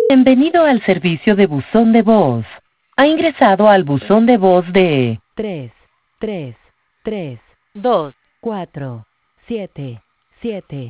Bienvenido al servicio de buzón de voz. Ha ingresado al buzón de voz de 3, 3, 3, 2, 4, 7, 7.